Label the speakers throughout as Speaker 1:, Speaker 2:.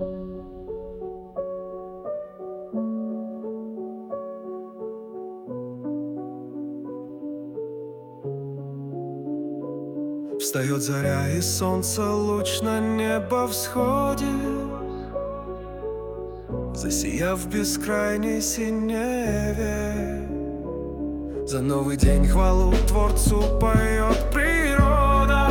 Speaker 1: Встает заря, и солнце луч на небо всходит, засияв в бескрайней синеве. За новый день хвалу Творцу поет природа.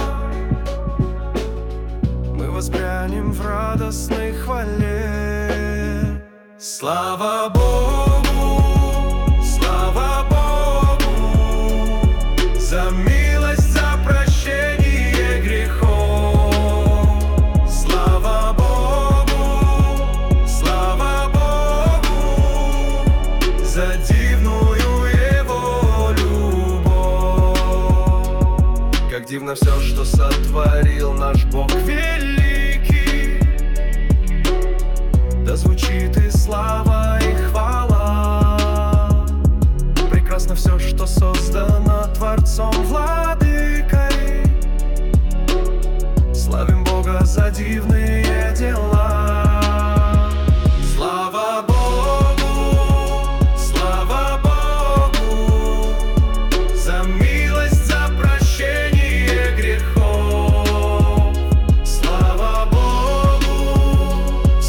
Speaker 1: Мы воспрянем в радостной хвале. Слава Богу, слава Богу, за милость, за прощение грехов. Слава Богу, за дивную Его любовь. Как дивно все, что сотворил наш Бог великий. Да звучит и слава, и хвала. Прекрасно все, что создано Творцом Владыкой. Славим Бога за дивные дела. Слава Богу, за милость, за прощение грехов. Слава Богу,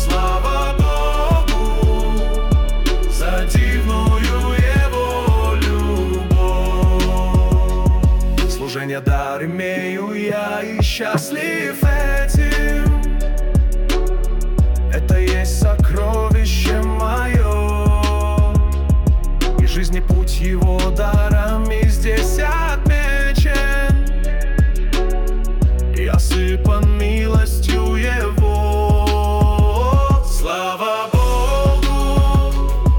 Speaker 1: за дивную Его любовь. Служение дар имею я, и счастлив этим. Это есть сокровище мое, и жизни путь Его дарами здесь отмечен и осыпан милостью Его. Слава Богу,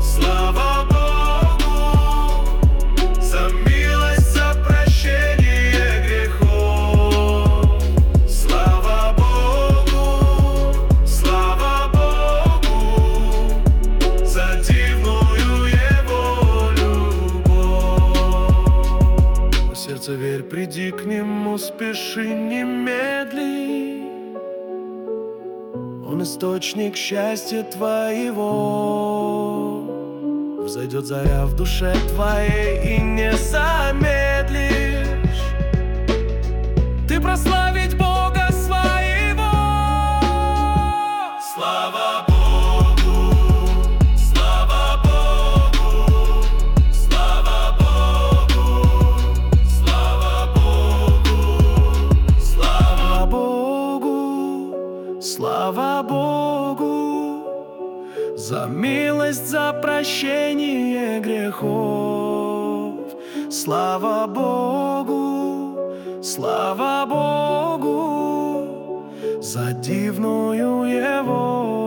Speaker 1: за милость, за прощение грехов. Слава Богу, за дивную Его любовь. О сердце верь, приди к Нему, спеши, не медли. Он источник счастья твоего. Взойдет заря в душе твоей, и не замедлишь ты прославить Бога своего. Слава Богу, слава Богу, слава Богу, слава Богу, слава Богу, слава Богу, за милость, за прощение грехов. Слава Богу, за дивную Его